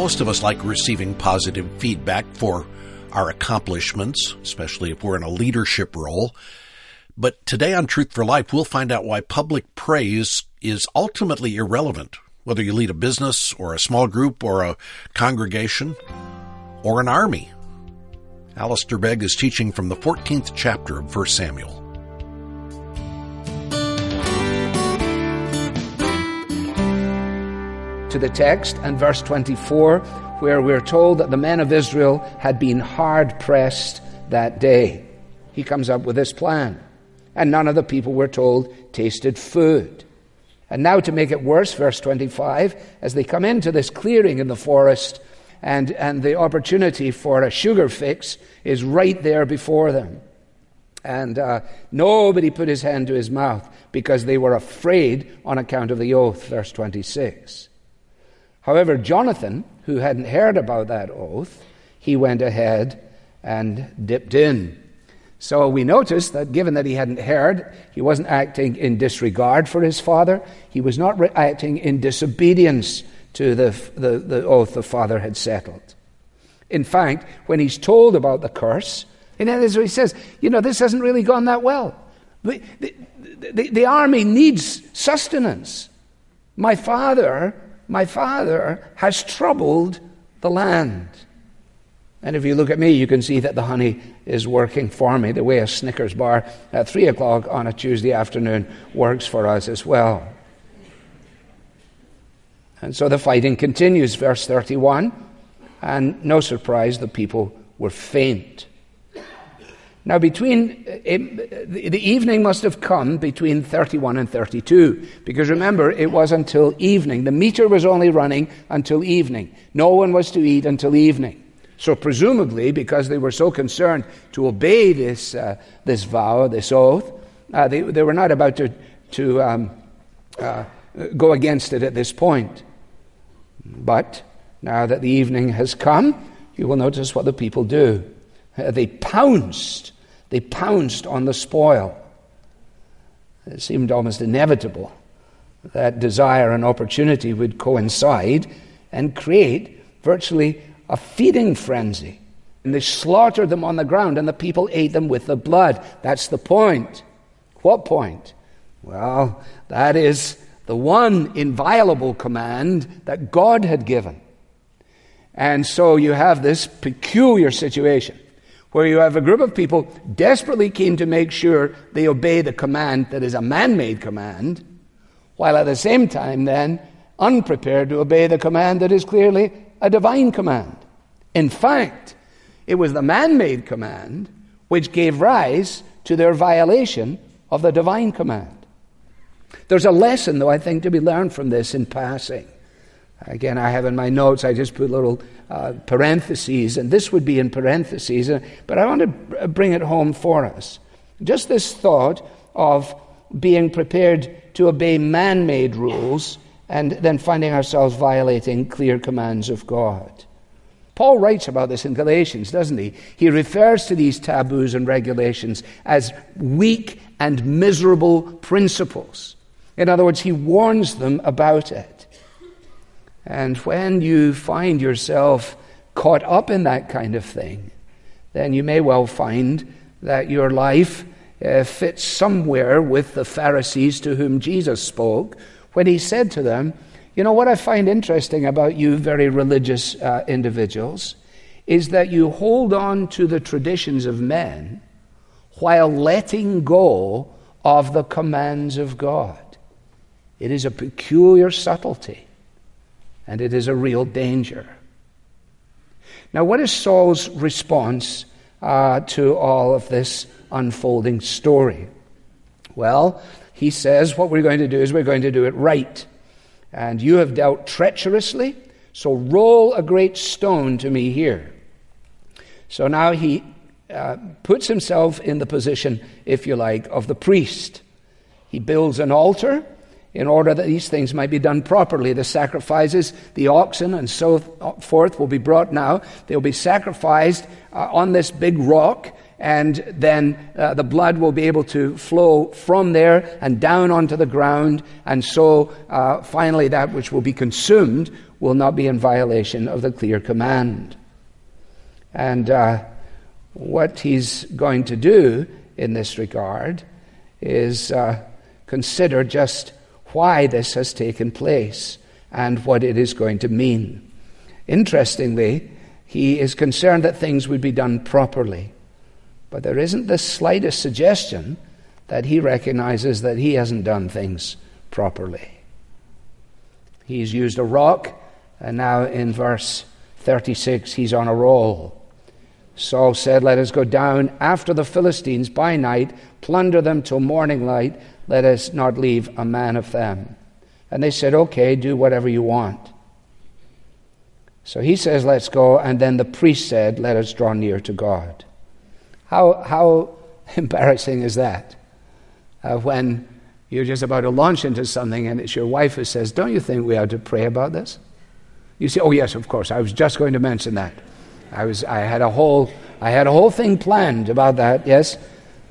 Most of us like receiving positive feedback for our accomplishments, especially if we're in a leadership role. But today on Truth for Life, we'll find out why public praise is ultimately irrelevant, whether you lead a business or a small group or a congregation or an army. Alistair Begg is teaching from the 14th chapter of 1 Samuel. To the text and verse 24, where we're told that the men of Israel had been hard-pressed that day. He comes up with this plan. And none of the people, we're told, tasted food. And now to make it worse, verse 25, as they come into this clearing in the forest, and the opportunity for a sugar fix is right there before them. And nobody put his hand to his mouth because they were afraid on account of the oath, verse 26. However, Jonathan, who hadn't heard about that oath, he went ahead and dipped in. So we notice that given that he hadn't heard, he wasn't acting in disregard for his father. He was not acting in disobedience to the oath the father had settled. In fact, when he's told about the curse, and that is what he says, this hasn't really gone that well. The army needs sustenance. My father has troubled the land. And if you look at me, you can see that the honey is working for me, the way a Snickers bar at 3 o'clock on a Tuesday afternoon works for us as well. And so the fighting continues, verse 31, and no surprise, the people were faint. Now, the evening must have come between 31 and 32, because remember, it was until evening. The meter was only running until evening. No one was to eat until evening. So presumably, because they were so concerned to obey this vow, this oath, they were not about to go against it at this point. But now that the evening has come, you will notice what the people do. They pounced on the spoil. It seemed almost inevitable that desire and opportunity would coincide and create virtually a feeding frenzy. And they slaughtered them on the ground, and the people ate them with the blood. That's the point. What point? Well, that is the one inviolable command that God had given. And so you have this peculiar situation where you have a group of people desperately keen to make sure they obey the command that is a man-made command, while at the same time then unprepared to obey the command that is clearly a divine command. In fact, it was the man-made command which gave rise to their violation of the divine command. There's a lesson, though, I think, to be learned from this in passing. Again, I have in my notes, I just put little parentheses, and this would be in parentheses, but I want to bring it home for us. Just this thought of being prepared to obey man-made rules and then finding ourselves violating clear commands of God. Paul writes about this in Galatians, doesn't he? He refers to these taboos and regulations as weak and miserable principles. In other words, he warns them about it. And when you find yourself caught up in that kind of thing, then you may well find that your life fits somewhere with the Pharisees to whom Jesus spoke when he said to them, what I find interesting about you very religious individuals is that you hold on to the traditions of men while letting go of the commands of God. It is a peculiar subtlety. And it is a real danger. Now, what is Saul's response to all of this unfolding story? Well, he says, what we're going to do is we're going to do it right. And you have dealt treacherously, so roll a great stone to me here. So now he puts himself in the position, if you like, of the priest. He builds an altar in order that these things might be done properly. The sacrifices, the oxen and so forth will be brought now. They'll be sacrificed on this big rock, and then the blood will be able to flow from there and down onto the ground, and so finally that which will be consumed will not be in violation of the clear command. And what he's going to do in this regard is consider just why this has taken place and what it is going to mean. Interestingly, he is concerned that things would be done properly. But there isn't the slightest suggestion that he recognizes that he hasn't done things properly. He's used a rock, and now in verse 36, he's on a roll. Saul said, "Let us go down after the Philistines by night, plunder them till morning light. Let us not leave a man of them." And they said, "Okay, do whatever you want." So he says, "Let's go." And then the priest said, "Let us draw near to God." How embarrassing is that? When you're just about to launch into something and it's your wife who says, "Don't you think we ought to pray about this?" You say, "Oh yes, of course. I was just going to mention that. I had a whole thing planned about that." Yes,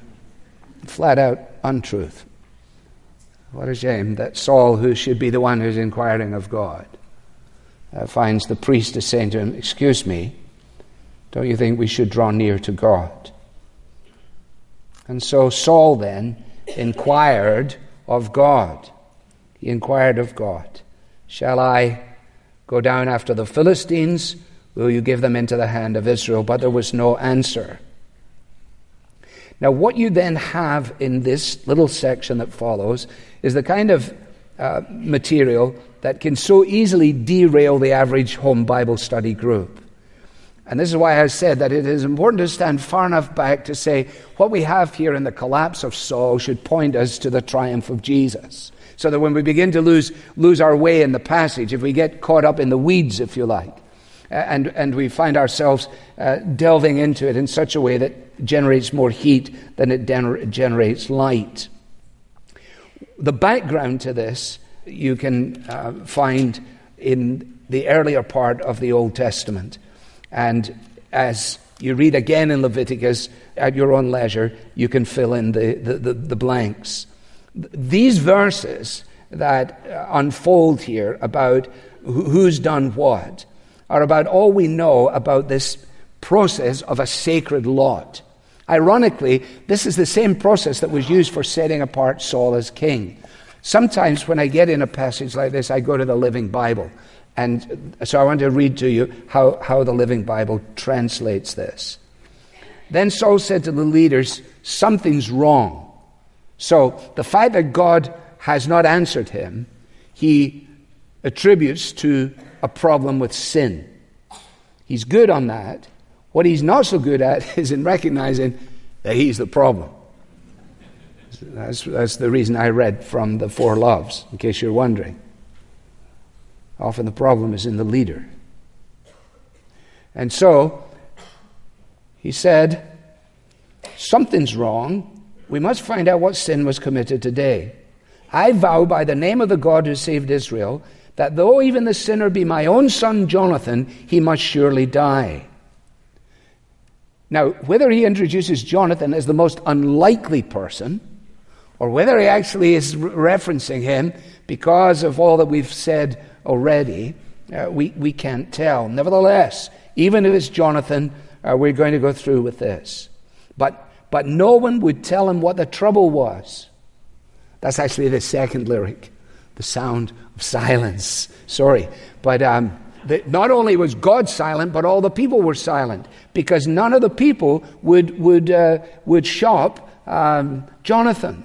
flat out untruth. What a shame that Saul, who should be the one who's inquiring of God, finds the priest is saying to him, "Excuse me, don't you think we should draw near to God?" And so Saul then inquired of God. He inquired of God, "Shall I go down after the Philistines? Will you give them into the hand of Israel?" But there was no answer. Now, what you then have in this little section that follows is the kind of material that can so easily derail the average home Bible study group. And this is why I said that it is important to stand far enough back to say what we have here in the collapse of Saul should point us to the triumph of Jesus. So that when we begin to lose our way in the passage, if we get caught up in the weeds, if you like, and we find ourselves delving into it in such a way that generates more heat than it generates light. The background to this you can find in the earlier part of the Old Testament. And as you read again in Leviticus at your own leisure, you can fill in the blanks. These verses that unfold here about who's done what are about all we know about this process of a sacred lot. Ironically, this is the same process that was used for setting apart Saul as king. Sometimes when I get in a passage like this, I go to the Living Bible. And so I want to read to you how the Living Bible translates this. Then Saul said to the leaders, "Something's wrong." So the fact that God has not answered him, he attributes to a problem with sin. He's good on that. What he's not so good at is in recognizing that he's the problem. That's the reason I read from the Four Loves, in case you're wondering. Often the problem is in the leader. And so, he said, "Something's wrong. We must find out what sin was committed today. I vow by the name of the God who saved Israel that though even the sinner be my own son Jonathan, he must surely die." Now, whether he introduces Jonathan as the most unlikely person, or whether he actually is referencing him because of all that we've said already, we can't tell. Nevertheless, even if it's Jonathan, we're going to go through with this. But no one would tell him what the trouble was. That's actually the second lyric, the sound of silence. Sorry, but not only was God silent, but all the people were silent because none of the people would shop Jonathan.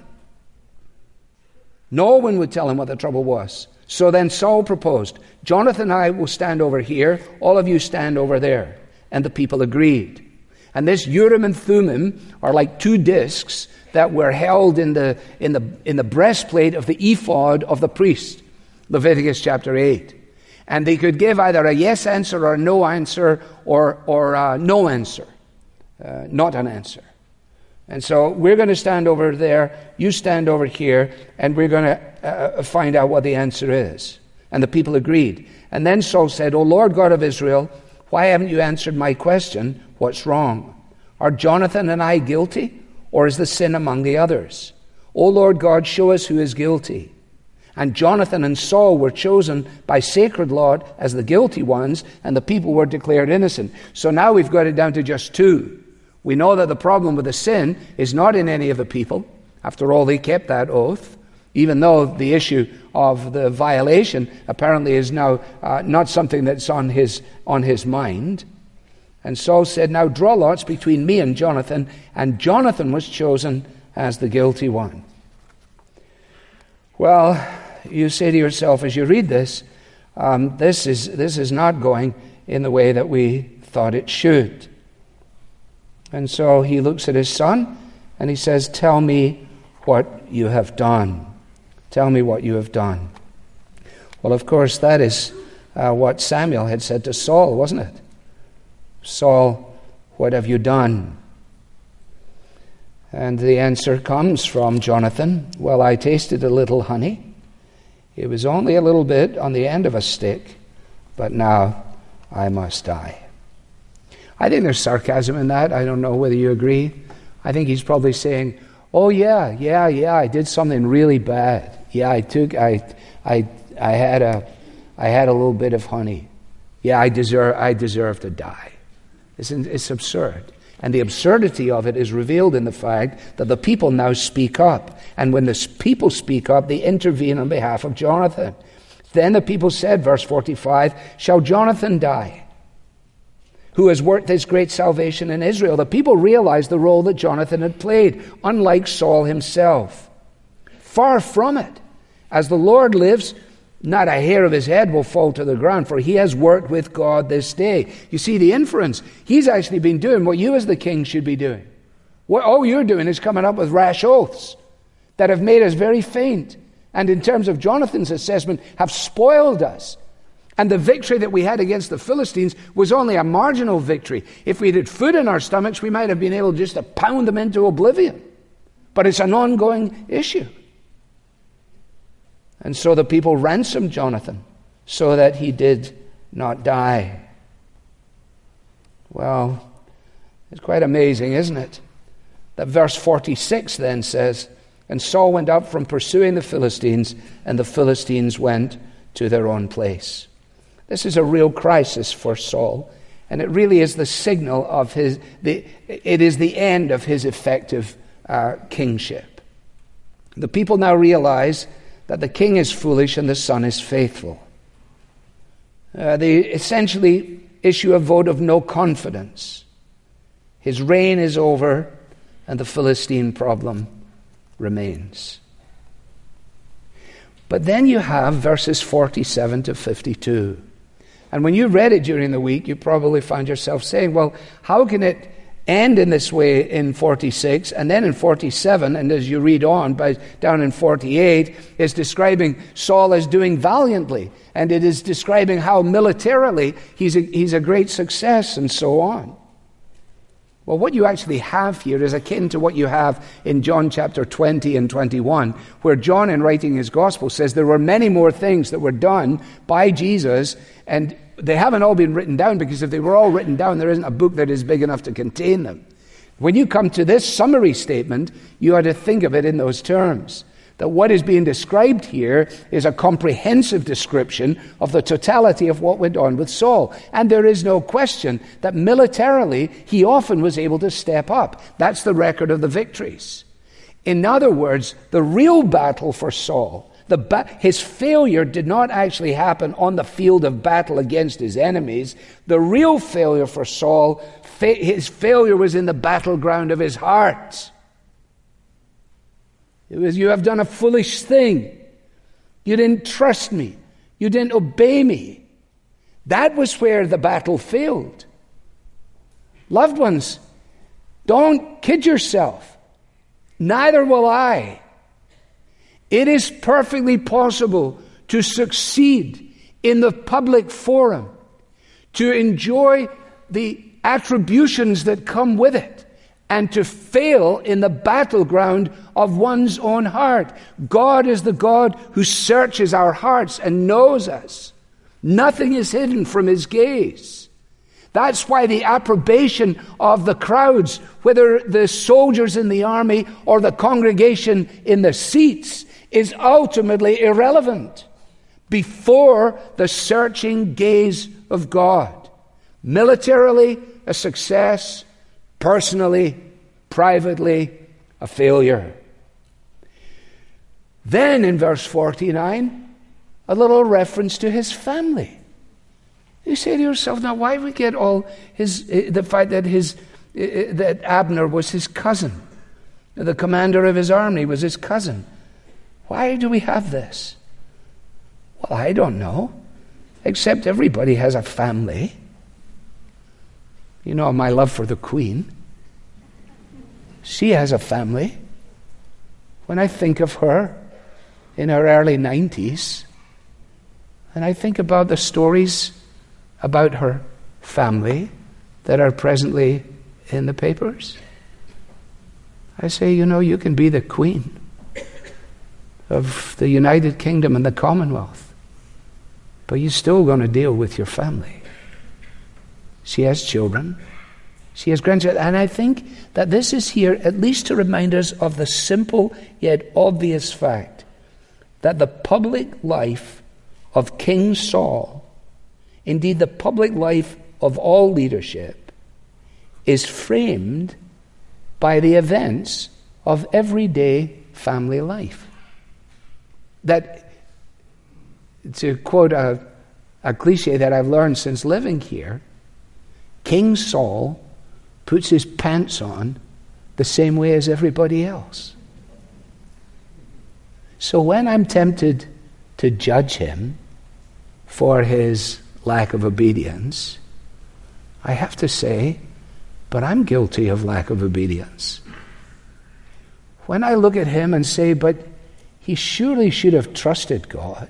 No one would tell him what the trouble was. So then Saul proposed, "Jonathan and I will stand over here, all of you stand over there." And the people agreed. And this Urim and Thummim are like two discs that were held in the breastplate of the ephod of the priest, Leviticus chapter 8. And they could give either a yes answer or a no answer or no answer, not an answer. And so we're going to stand over there, you stand over here, and we're going to find out what the answer is. And the people agreed. And then Saul said, "O Lord God of Israel, why haven't you answered my question? What's wrong? Are Jonathan and I guilty, or is the sin among the others? O Lord God, show us who is guilty." And Jonathan and Saul were chosen by sacred law as the guilty ones, and the people were declared innocent. So now we've got it down to just two. We know that the problem with the sin is not in any of the people. After all, they kept that oath, even though the issue of the violation apparently is now not something that's on his mind. And Saul said, now draw lots between me and Jonathan was chosen as the guilty one. Well, you say to yourself as you read this, this is not going in the way that we thought it should. And so he looks at his son and he says, tell me what you have done. Tell me what you have done. Well, of course, that is what Samuel had said to Saul, wasn't it? Saul, what have you done? And the answer comes from Jonathan. Well, I tasted a little honey. It was only a little bit on the end of a stick, but now I must die. I think there's sarcasm in that. I don't know whether you agree. I think he's probably saying, oh yeah, I did something really bad. Yeah, I had a little bit of honey. Yeah, I deserve to die. It's absurd. And the absurdity of it is revealed in the fact that the people now speak up. And when the people speak up, they intervene on behalf of Jonathan. Then the people said, verse 45, shall Jonathan die, who has worked this great salvation in Israel? The people realized the role that Jonathan had played, unlike Saul himself. Far from it. As the Lord lives, not a hair of his head will fall to the ground, for he has worked with God this day. You see the inference. He's actually been doing what you as the king should be doing. What all you're doing is coming up with rash oaths that have made us very faint. And in terms of Jonathan's assessment, have spoiled us. And the victory that we had against the Philistines was only a marginal victory. If we'd had food in our stomachs, we might have been able just to pound them into oblivion. But it's an ongoing issue. And so the people ransomed Jonathan so that he did not die. Well, it's quite amazing, isn't it? That verse 46 then says, and Saul went up from pursuing the Philistines, and the Philistines went to their own place. This is a real crisis for Saul, and it really is the signal of it is the end of his effective kingship. The people now realize that the king is foolish and the son is faithful. They essentially issue a vote of no confidence. His reign is over, and the Philistine problem remains. But then you have verses 47 to 52. And when you read it during the week, you probably found yourself saying, well, how can it end in this way in 46, and then in 47, and as you read on, down in 48, is describing Saul as doing valiantly, and it is describing how militarily he's a great success, and so on. Well, what you actually have here is akin to what you have in John chapter 20 and 21, where John, in writing his gospel, says there were many more things that were done by Jesus, and they haven't all been written down, because if they were all written down, there isn't a book that is big enough to contain them. When you come to this summary statement, you ought to think of it in those terms. That what is being described here is a comprehensive description of the totality of what went on with Saul. And there is no question that militarily he often was able to step up. That's the record of the victories. In other words, the real battle for Saul, his failure did not actually happen on the field of battle against his enemies. The real failure for Saul, his failure was in the battleground of his heart. It was, you have done a foolish thing. You didn't trust me. You didn't obey me. That was where the battle failed. Loved ones, don't kid yourself. Neither will I. It is perfectly possible to succeed in the public forum, to enjoy the attributions that come with it, and to fail in the battleground of one's own heart. God is the God who searches our hearts and knows us. Nothing is hidden from his gaze. That's why the approbation of the crowds, whether the soldiers in the army or the congregation in the seats, is ultimately irrelevant before the searching gaze of God. Militarily, a success. Personally, privately, a failure. Then in verse 49, a little reference to his family. You say to yourself, now why do we get all the fact that that Abner was his cousin, the commander of his army was his cousin? Why do we have this? Well, I don't know, except everybody has a family. You know my love for the Queen. She has a family. When I think of her in her early 90s, and I think about the stories about her family that are presently in the papers, I say, you can be the Queen of the United Kingdom and the Commonwealth, but you're still going to deal with your family. She has children. She has grandchildren. And I think that this is here at least to remind us of the simple yet obvious fact that the public life of King Saul, indeed the public life of all leadership, is framed by the events of everyday family life. That, to quote a cliche that I've learned since living here, King Saul puts his pants on the same way as everybody else. So when I'm tempted to judge him for his lack of obedience, I have to say, but I'm guilty of lack of obedience. When I look at him and say, but he surely should have trusted God,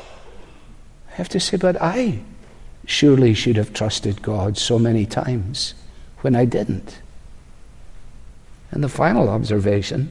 I have to say, but I surely should have trusted God so many times when I didn't. And the final observation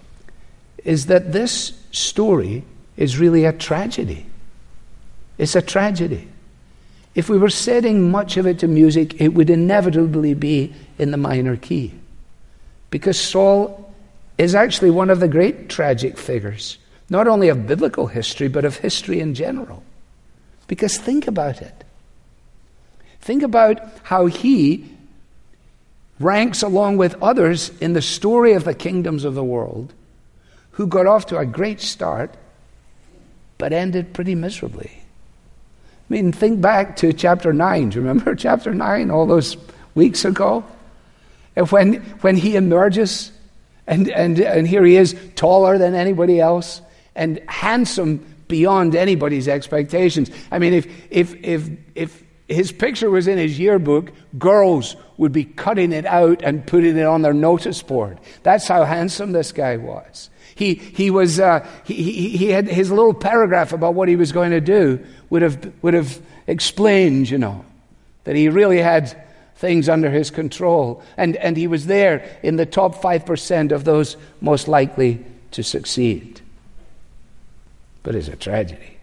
is that this story is really a tragedy. It's a tragedy. If we were setting much of it to music, it would inevitably be in the minor key. Because Saul is actually one of the great tragic figures, not only of biblical history, but of history in general. Because think about it. Think about how he ranks along with others in the story of the kingdoms of the world who got off to a great start but ended pretty miserably. I mean, think back to chapter 9. Do you remember chapter 9 all those weeks ago? And when he emerges and here he is, taller than anybody else and handsome beyond anybody's expectations. I mean, if his picture was in his yearbook, girls would be cutting it out and putting it on their notice board. That's how handsome this guy was. He had his little paragraph about what he was going to do would have explained, that he really had things under his control, and he was there in the top 5% of those most likely to succeed. But it's a tragedy.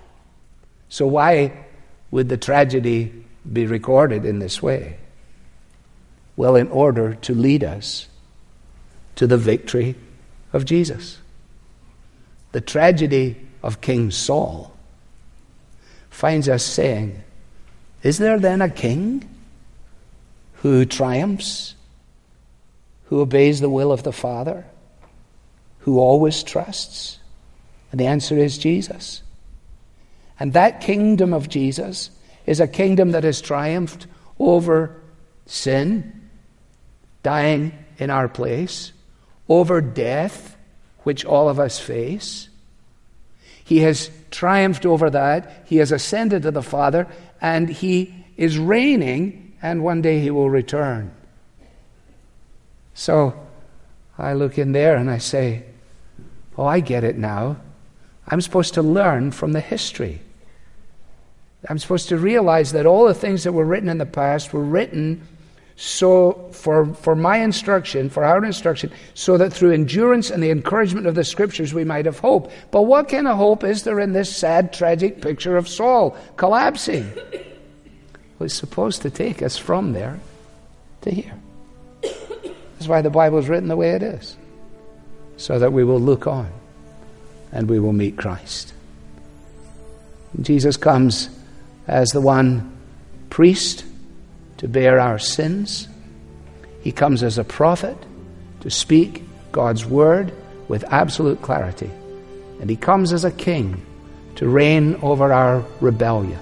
So why would the tragedy be recorded in this way? Well, in order to lead us to the victory of Jesus. The tragedy of King Saul finds us saying, is there then a king who triumphs, who obeys the will of the Father, who always trusts? And the answer is Jesus. And that kingdom of Jesus is a kingdom that has triumphed over sin, dying in our place, over death, which all of us face. He has triumphed over that. He has ascended to the Father, and he is reigning, and one day he will return. So I look in there and I say, oh, I get it now. I'm supposed to learn from the history. I'm supposed to realize that all the things that were written in the past were written so for my instruction, for our instruction, so that through endurance and the encouragement of the Scriptures we might have hope. But what kind of hope is there in this sad, tragic picture of Saul collapsing? Well, it's supposed to take us from there to here. That's why the Bible is written the way it is, so that we will look on and we will meet Christ. Jesus comes as the one priest to bear our sins. He comes as a prophet to speak God's word with absolute clarity. And he comes as a king to reign over our rebellion.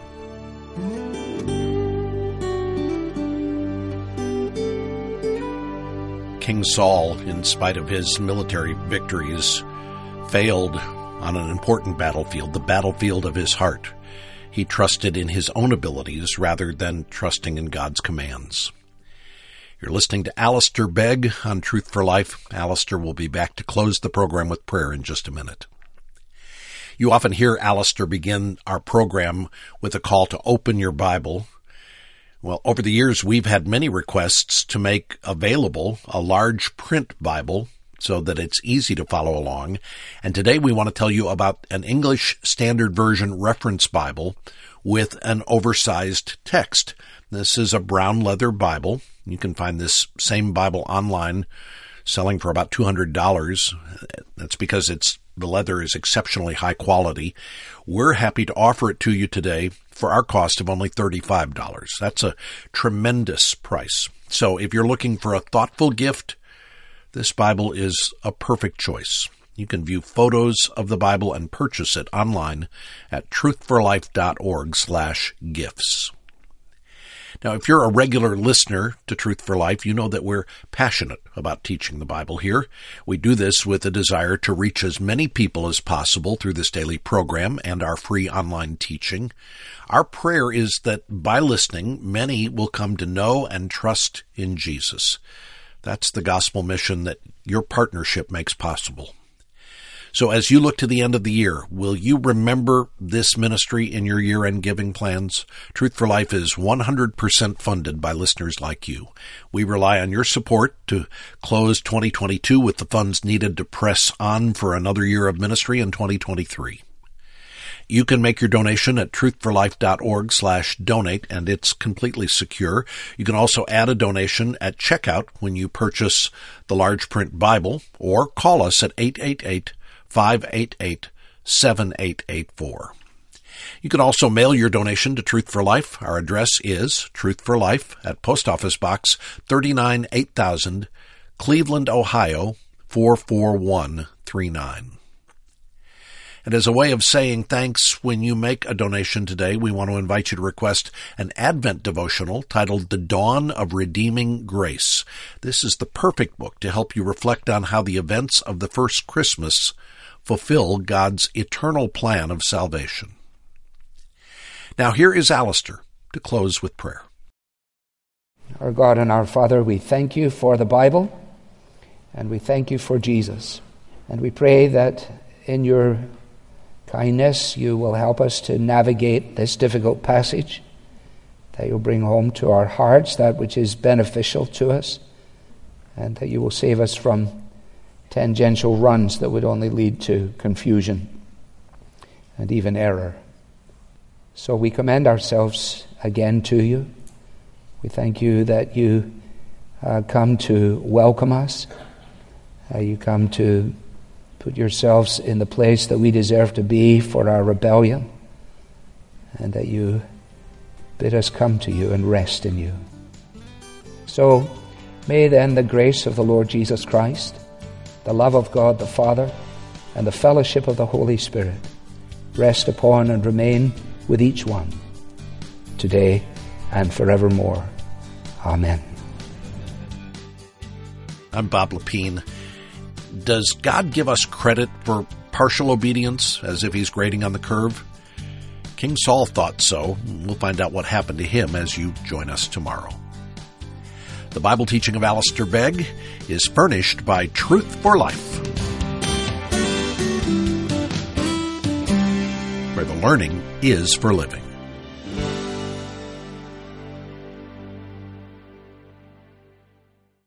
King Saul, in spite of his military victories, failed on an important battlefield, the battlefield of his heart. He trusted in his own abilities rather than trusting in God's commands. You're listening to Alistair Begg on Truth for Life. Alistair will be back to close the program with prayer in just a minute. You often hear Alistair begin our program with a call to open your Bible. Well, over the years, we've had many requests to make available a large print Bible so that it's easy to follow along. And today we want to tell you about an English Standard Version reference Bible with an oversized text. This is a brown leather Bible. You can find this same Bible online selling for about $200. That's because the leather is exceptionally high quality. We're happy to offer it to you today for our cost of only $35. That's a tremendous price. So if you're looking for a thoughtful gift, this Bible is a perfect choice. You can view photos of the Bible and purchase it online at truthforlife.org/gifts. Now, if you're a regular listener to Truth for Life, you know that we're passionate about teaching the Bible here. We do this with a desire to reach as many people as possible through this daily program and our free online teaching. Our prayer is that by listening, many will come to know and trust in Jesus. That's the gospel mission that your partnership makes possible. So as you look to the end of the year, will you remember this ministry in your year-end giving plans? Truth for Life is 100% funded by listeners like you. We rely on your support to close 2022 with the funds needed to press on for another year of ministry in 2023. You can make your donation at truthforlife.org/donate, and it's completely secure. You can also add a donation at checkout when you purchase the large print Bible, or call us at 888-588-7884. You can also mail your donation to Truth for Life. Our address is Truth for Life at Post Office Box 39 8000, Cleveland, Ohio 44139. And as a way of saying thanks when you make a donation today, we want to invite you to request an Advent devotional titled The Dawn of Redeeming Grace. This is the perfect book to help you reflect on how the events of the first Christmas fulfill God's eternal plan of salvation. Now here is Alistair to close with prayer. Our God and our Father, we thank you for the Bible, and we thank you for Jesus. And we pray that in your kindness you will help us to navigate this difficult passage, that you'll bring home to our hearts that which is beneficial to us, and that you will save us from tangential runs that would only lead to confusion and even error. So we commend ourselves again to you. We thank you that you come to welcome us. You come to put yourselves in the place that we deserve to be for our rebellion, and that you bid us come to you and rest in you. So may then the grace of the Lord Jesus Christ, the love of God the Father, and the fellowship of the Holy Spirit rest upon and remain with each one, today and forevermore. Amen. I'm Bob Lepine. Does God give us credit for partial obedience, as if he's grading on the curve? King Saul thought so. We'll find out what happened to him as you join us tomorrow. The Bible teaching of Alistair Begg is furnished by Truth for Life, where the learning is for living.